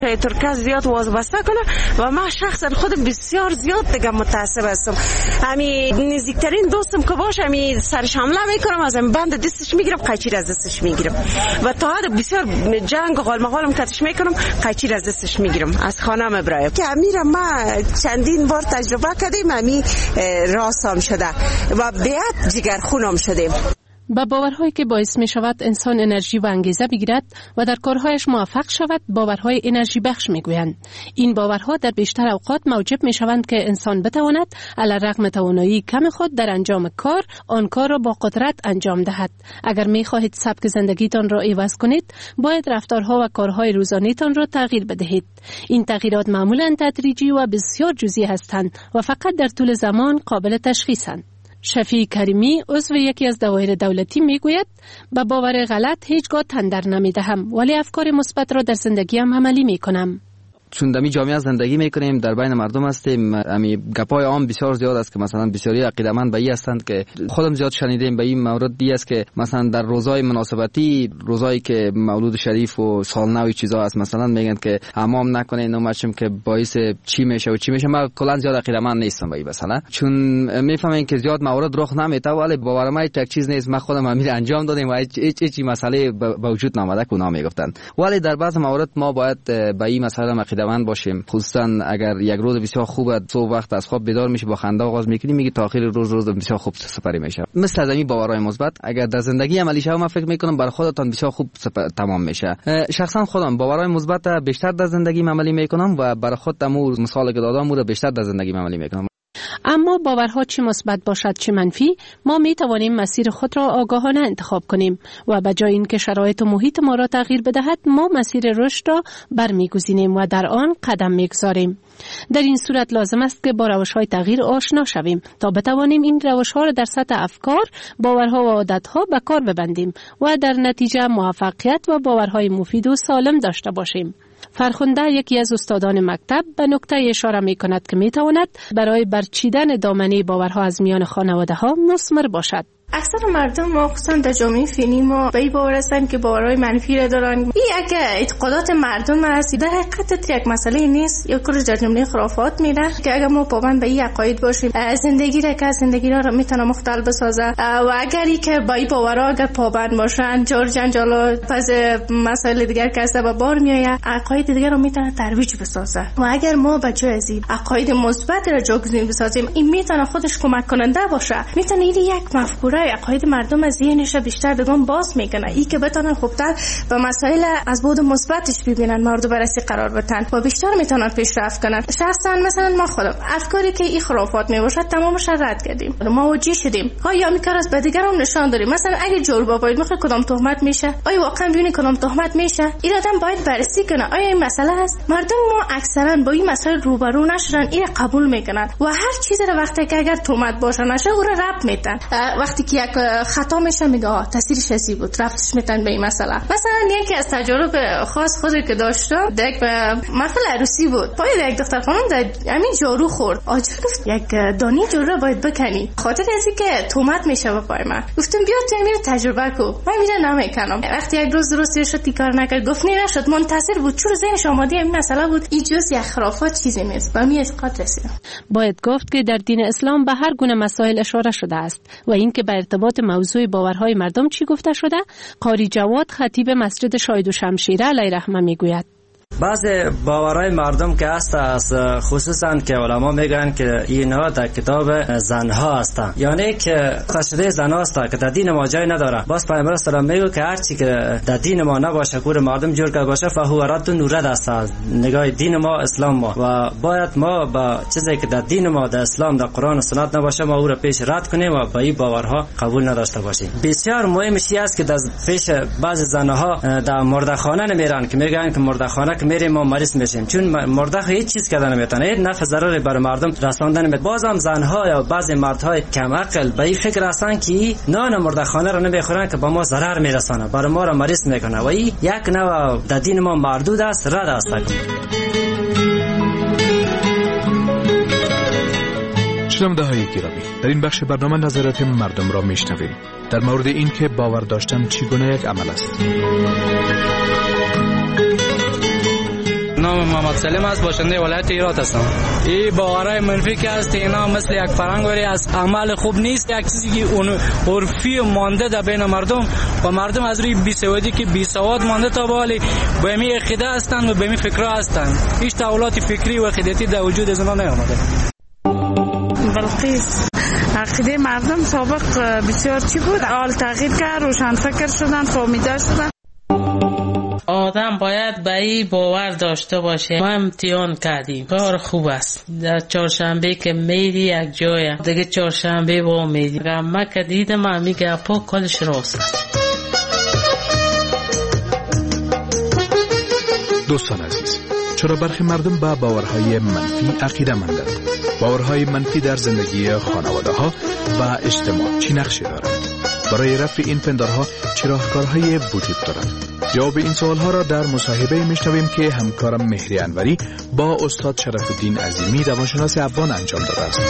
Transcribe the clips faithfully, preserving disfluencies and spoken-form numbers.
ترکه زیاد وابسته کنه و من شخصا خودم بسیار زیاد دیگه متعصب هستم. همین نزدیکترین دوستم که باشه همین سرش حمله میکنم، از همین بند دستش میگیرم، قیچی از دستش میگیرم و تا حد بسیار جنگ و غال مغالم کتش میکنم، قیچی از دستش میگیرم، از خانه مبرایم که امیرم ما چندین بار تجربه کردیم، همین راسام شده و بیعت جگرخونم شدیم. با باورهایی که باعث می شود انسان انرژی و انگیزه بگیرد و در کارهایش موفق شود باورهای انرژی بخش می گویند. این باورها در بیشتر اوقات موجب می شوند که انسان بتواند علیرغم توانایی کم خود در انجام کار آن کار را با قدرت انجام دهد. اگر می خواهید سبک زندگیتان را عوض کنید باید رفتارها و کارهای روزانه‌تان را تغییر بدهید. این تغییرات معمولا تدریجی و بسیار جزئی هستند و فقط در طول زمان قابل تشخیصند. شفیع کریمی عضو یکی از دوایر دولتی میگوید به باور غلط هیچگاه تن در نمیدهم ولی افکار مثبت را در زندگیم عملی میکنم. چون دمی جامعه زندگی میکنیم، در بین مردم هستیم، امی گپای عام بسیار زیاد است که مثلا بسیاری عقیده‌مند به این هستند که خودم زیاد شنیدیم به این مورد دی است که مثلا در روزهای مناسبتی، روزایی که مولود شریف و سالنو و چیزا است، مثلا میگن که حمام نکنین نماشم که باعث چی میشه و چی میشه. من کلا زیاد عقیده‌مند نیستم به این مثلا، چون میفهمم که زیاد مورد رخ نمیته ولی باورم یک چیز نیست. من خودم امیر انجام دادیم و هیچ هیچ مسئله به وجود نامده که اونا میگفتن، ولی در بعض موارد ما باید به این مسئله عقیده‌مند باشیم. خصوصا اگر یک روز بسیار خوبه، صبح وقت از خواب بیدار میشی با خنده آغاز میکنی، میگی تا آخر روز روز بسیار خوب سپری میشه. مثل از این باورهای مثبت اگر در زندگی عملی شه، من فکر میکنم برای خودتان بسیار خوب تمام میشه. شخصا خودم باورهای مثبت بیشتر در زندگی عملی میکنم و برای خودم مثال که دادم رو بیشتر در زندگی عملی میکنم. اما باورها چه مثبت باشد چه منفی، ما می توانیم مسیر خود را آگاهانه انتخاب کنیم و به جای اینکه شرایط و محیط ما را تغییر بدهد، ما مسیر رشد را برمیگزینیم و در آن قدم میگذاریم. در این صورت لازم است که با روش‌های تغییر آشنا شویم تا بتوانیم این روش‌ها را در سطح افکار، باورها و عادت‌ها به کار ببندیم و در نتیجه موفقیت و باورهای مفید و سالم داشته باشیم. فرخنده یکی از استادان مکتب به نکته اشاره می کند که می تواند برای برچیدن دامنه باورها از میان خانواده ها مثمر باشد. اکثر مردم مخصوصا در جامعه فعلی ما به این باور هستند که باورهای منفی را دارن. این اگه اعتقادات مردم است، در حقیقت یک مسئله نیست، یا کل در جمله خرافات میره که اگر ما پابند به این عقاید باشیم، زندگی را که زندگی را میتونه مختل بسازه و اگری که با این باورها اگر پابند باشن، جور جنجال پس مسائل دیگر که از به بار میآید، عقاید دیگر رو میتونه ترویج بسازه. و اگر ما به جای از این عقاید مثبت را جایگزین بسازیم، این میتونه خودش کمک کننده باشه، میتونه این یک مفکوره عقاید مردم از ذهنش بیشتر بگم باز میکنه، ای که بتونن خوبتر به مسائل از بعد مثبتش ببینن، مورد بررسی قرار بدن و بیشتر میتونن پیشرفت کنن. شخصا مثلا ما خودم افکاری که این خرافات میباشد تمامش رد کردیم، ما وجی شدیم. آیا میکار از به دیگران نشان داریم، مثلا اگه جور باباید میخواد کدام تهمت میشه، آیا واقعا ببینید کدام تهمت میشه، این آدم باید بررسی کنه آیا این مسئله است. مردم ما اکثرا با این مسائل روبرو نشدن، این قبول میکنن و هر چیزی رو وقتی که اگر تهمت باشه نشه او رو رد میتن. وقتی که یک خطا میشه میگه آ تاثیرش چی بود، رفتش میتن به این مسئله. مثلا یکی از تجارب خاص خودی که داشتم، یک محفل عروسی بود، پای یک دختر خانم در همین جارو خورد، آجا گفت یک دانی جارو رو باید بکنی، خاطر ازی که تهمت میشه به پای من. گفتم بیا تو همین تجربه کو، من میره نمیکنم. وقتی یک روز درستش رو تکرار نکرد، گفت نه نشد، منتظر بود، چون ذهنش آماده این مسئله بود، این جز یک خرافات چیزی نیست. با می اعتقاد رسیدم. باید گفت که در دین اسلام به هر گونه مسائل اشاره شده است و اینکه به ارتباط موضوع باورهای مردم چی گفته شده، قاری جواد خطیب مسجد شاهد و شمشیره علیه رحمه میگوید. بعض باورهای مردم که هست است، خصوصا که علما میگن که اینها در کتاب زنها هستند، یعنی که خشده زن هست که در دین ما جای نداره. باز پیامبر صلی الله علیه و آله میگه که هر چی که در دین ما نباشه، کور مردم جور کرده باشه، فهو رد و نورد است. نگاه دین ما اسلام ما و باید ما با چیزی که در دین ما، در اسلام، در قرآن و سنت نباشه، ما او را پیش رد کنیم و با این باورها قبول نداشته باشیم. بسیار مهمش است که در پیش بعض زنها در مردخانه نمیرن که میگن که مردخانه که میریم ما مریض میشیم، چون مرده هیچ چیز کردن نمیتونه، هیچ نفع ضرری بر مردم رساندن نمیتونه. بازم زنها یا بعضی مردهای کم عقل به این فکر هستن که نان مردخانه رو نمیخورن که با ما ضرر میرسانه، برای ما رو مریض میکنه و این یک نوع در دین ما مردود است، رد است. شنونده های گرامی، در این بخش برنامه نظرات مردم را میشنویم در مورد این که باور داشتن چگونه یک عمل است. نام محمد سلیم است، باشنده ولایت هرات هستم. این باورهای منفی که است اینا مثل یک فرهنگ وری از عمل خوب نیست، یک چیزی که اون عرفی مانده در بین مردم و مردم از روی بیسوادی که بیسواد مانده تا بالی به می عقیده هستند و به می فکر هستند. هیچ تحولات فکری و عقیدتی در وجود از اونها نیامده. بلقیس، عقیده مردم سابق بسیار چی بود؟ حال تغییر کرد، روشن فکر شدن، فهمیده شدن. آدم باید به این باور داشته باشه. ما امتحان کردیم، کار خوب است. در چهارشنبه که میری یک جای دیگه چهارشنبه با میری. اگر ما که دیدم همی گپا کلش راست. دوستان عزیز، چرا برخی مردم به باورهای منفی عقیده مندند؟ باورهای منفی در زندگی خانواده ها و اجتماع چی نقشی دارند؟ برای رفع این پندارها چه راهکارهایی وجود دارد؟ جواب این سوالها را در مصاحبه میشنویم که همکارم مهری انوری با استاد شرف الدین عظیمی روانشناس افغان انجام داده است.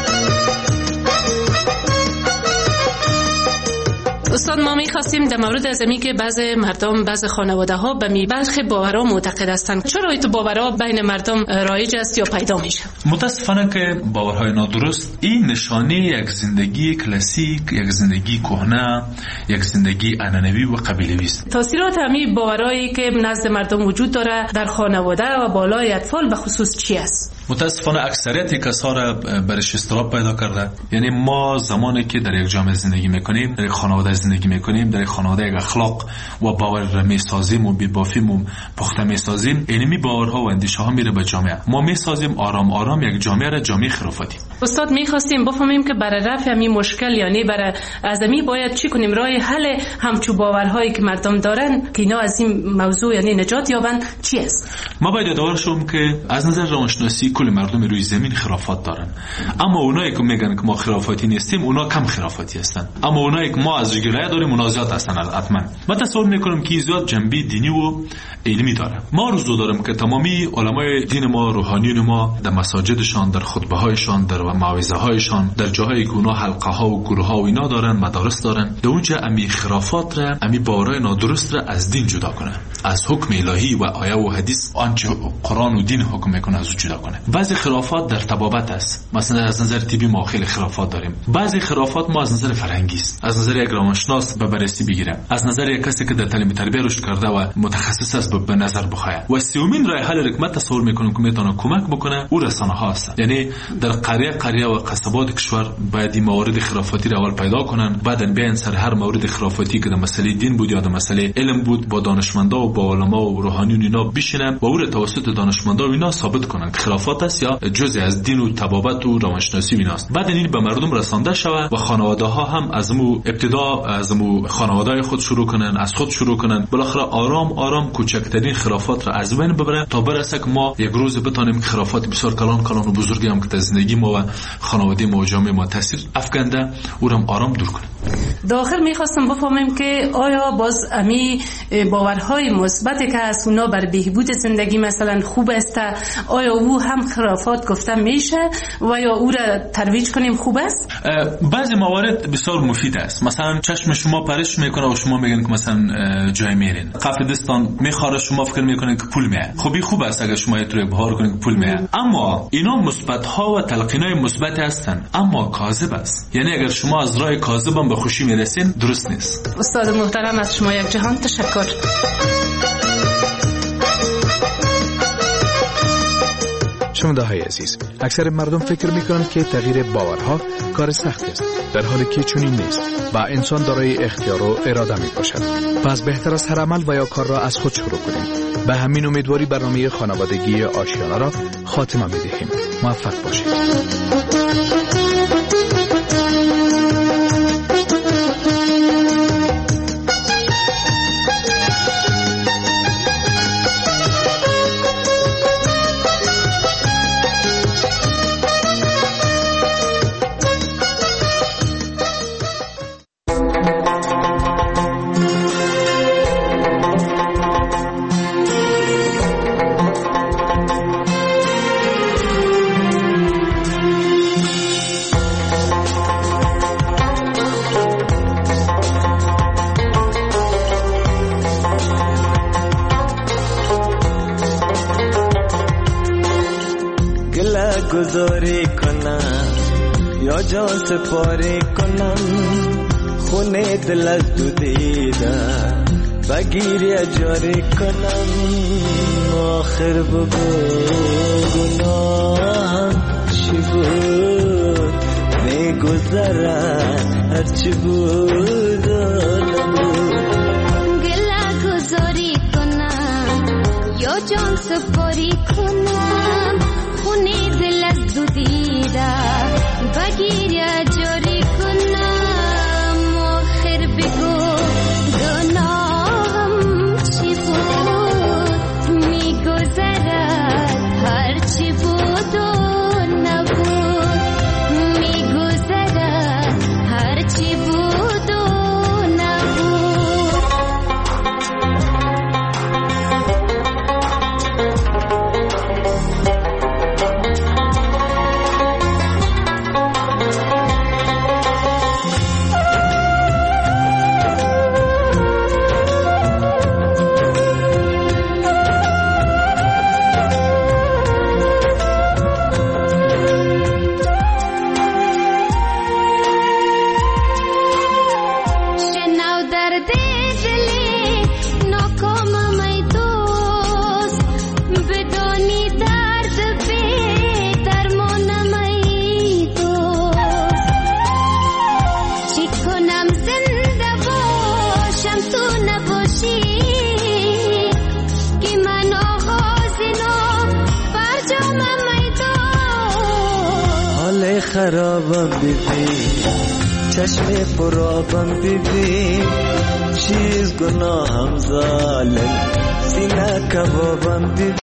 استاد، ما می‌خواستیم در مورد از اینکه که بعض مردم، بعض خانواده ها به می برخی باورها معتقد هستند، چرا این باورها بین مردم رایج است یا پیدا میشه؟ متاسفانه که باورهای نادرست این نشانه یک زندگی کلاسیک، یک زندگی کهنه، یک زندگی عنعنوی و قبیله‌ای است. تاثیرات همین باورایی که نزد مردم وجود داره در خانواده و بالای اطفال به خصوص چی است؟ متاسفانه اکثریت کسا را برش اضطراب پیدا کرده. یعنی ما زمانی که در یک جامعه زندگی میکنیم، در یک خانواده زندگی میکنیم، در یک خانواده یک اخلاق و باور را میسازیم و بی‌بافیم و پخته میسازیم، اینمی باورها و اندیشه ها میره به جامعه. ما میسازیم آرام آرام یک جامعه را جامعه خرافاتی. استاد، میخواستیم بفهمیم که برای رفع همین مشکل، یعنی برای از همین باید چی کنیم؟ راه حل همچو باورهایی که مردم دارن که اینا از این موضوع یعنی نجات یابن چی است؟ ما باید یادآور شوم که از نظر روانشناسی کل مردم روی زمین خرافات دارن، اما اونایی که میگن که ما خرافاتی نیستیم اونا کم خرافاتی هستن، اما اونایی که ما از جگرای داریم اونا زیاد هستن. حتما من تصور میکنم که زیاد جنبه دینی و علمی داره. ما روزو دارم که تمامی علمای دین ما، روحانیون ما در مساجدشان، در خطبه هایشان، در موعظه هایشان، در جاهایی که اونا حلقه ها و گروه ها و اینا دارن، مدارس دارن، در اونجا امی خرافات را، امی باورهای نادرست را از دین جدا کنه، از حکم الهی و آیه و حدیث آنچه قرآن و دین حکم میکنه از جدا کنه. بعضی خرافات در طبابت است. مثلا از نظر طبی ما خیلی خرافات داریم. بعضی خرافات ما از نظر فرهنگی است. از نظر یک روانشناس به بررسی بگیره، از نظر یک کسی که در تعلیم تربیت رشد کرده و متخصص است به نظر بخواه. و سومین راه حل که من تصور میکنم که میتونه کمک بکنه او رسانه ها است. یعنی در قریه قریه و قصبات کشور باید این موارد خرافاتی را اول پیدا کنن، بعدن بیان سر هر مورد خرافاتی که در مسئله دین بود یا در مسئله علم بود با دانشمندا و با علما و روحانیون اینا بشینن و او را توسط دانشمندا و اینا ثابت کنن که خرافات است یا جزء از دین و طبابت و روانشناسی ویناست. بعد این به مردم رسانده شود و خانواده ها هم از مو ابتدا از مو خانواده خود شروع کنن، از خود شروع کنن، بالاخره آرام آرام کوچکترین خرافات را از بین ببرن تا برسه که ما یک روز بتونیم خرافات بسیار کلان کلان و بزرگی هم که در زندگی ما و خانواده ما و جامعه ما تاثیر افکنده او را آرام دور کنیم. داخل میخواستم بفهمیم که آیا باز امی باورهای مثبتی که از اونا بر بهبود زندگی مثلا خوب است، آیا او هم خرافات گفته میشه و یا او را ترویج کنیم خوب است؟ بعضی موارد بسیار مفید است. مثلا چشم شما پرش میکنه و شما میگن که مثلا جای میرین، کف دستان میخوره شما فکر میکنین که پول میاد. خب این خوب است اگر شما یه طور بهار کنین که پول میاد، اما اینا مثبت ها و تلقینای مثبت هستن اما کاذب است. یعنی اگر شما از راه کاذب هم به خوشی میرسین درست نیست. استاد محترم از شما یک جهان تشکر. شنونده های عزیز، اکثر مردم فکر میکنند که تغییر باورها کار سختی است، در حالی که چنین نیست و انسان دارای اختیار و اراده می باشد. پس بهتر است هر عمل و یا کار را از خود شروع کنیم. به همین امیدواری برنامه خانوادگی آشیانه را خاتمه می دهیم. موفق باشید. گذاری کنم یا جان سپاری کنم خونه دل از دو دیدم بگیری اجاری کنم آخر بگو گناهم چی بود میگذرد هرچی بود و نبود گله گذاری کنم یا جان سپاری کنم خونه دل از دو دیدم بگیری اجاری کنم آخر بگو گناهم چی بود میگذرد هرچی بود و نبود میگذرد هرچی بود و نبود خرابم بیبی چشم پرابم بیبی چیز گناهم ظالم سینه کبابم بیبی